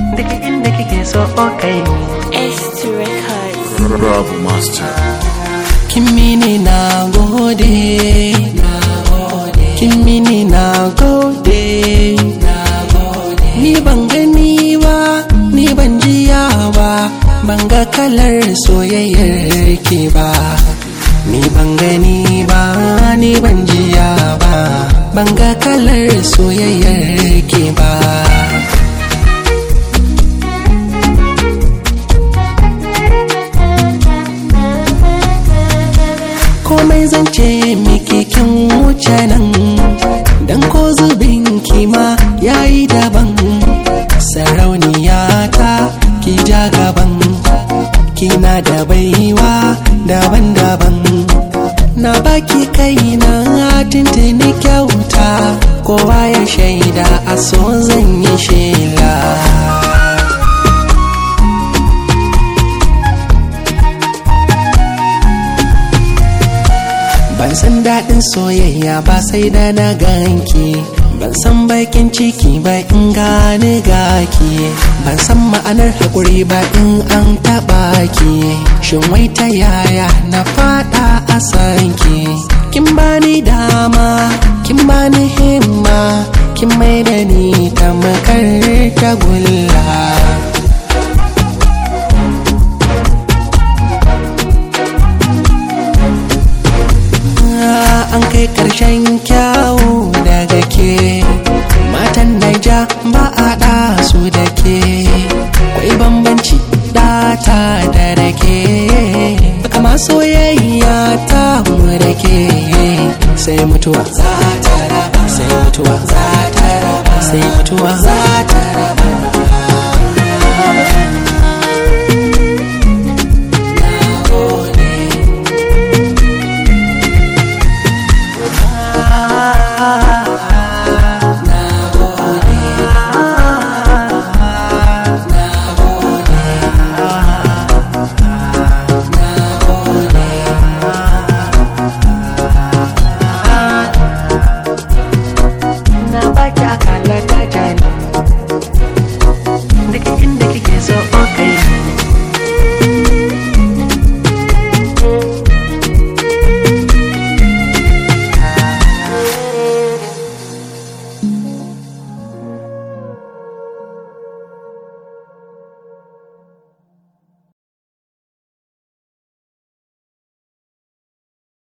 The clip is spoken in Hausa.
Daga inda kike so kai ni S2 Records. Rob Master. Kimini na gode, Kimini na gode, ni ban gani ba, ni ban jiya ba, ban ga kalar soyayyar ki ba. Ni ban gani ba, ni ban jiya ba, ban ga kalar soyayyar ki ba. Komai zan ce miki kin wuce nan, dan ko zubin ki ma yayi daban. Sarauniya ta ki ja gaban, kina da baiwa daban-daban. Na baki kaina tuntuni kyauta, kowa ya shaida a so zan yi shela. Ban san daɗin soyayya ba sai da na ganki, ban san bakin ciki ba in gane gaki, ban san ma'anar haƙuri ba in an taɓa ki. Shin wai ta yaya na faɗa a sanki? Kin bani dama, kin bani himma, kin mai da ni tamkar tagulla. An kai ƙarshen kyawu daga ke, matan Naija ba a ɗa su da ke. Kwai bambanci ɗata da rake, kama soyayya ta mu da ke. Sai mutuwa za ta raba, sai mutuwa za ta raba, sai mutuwa za ta raba.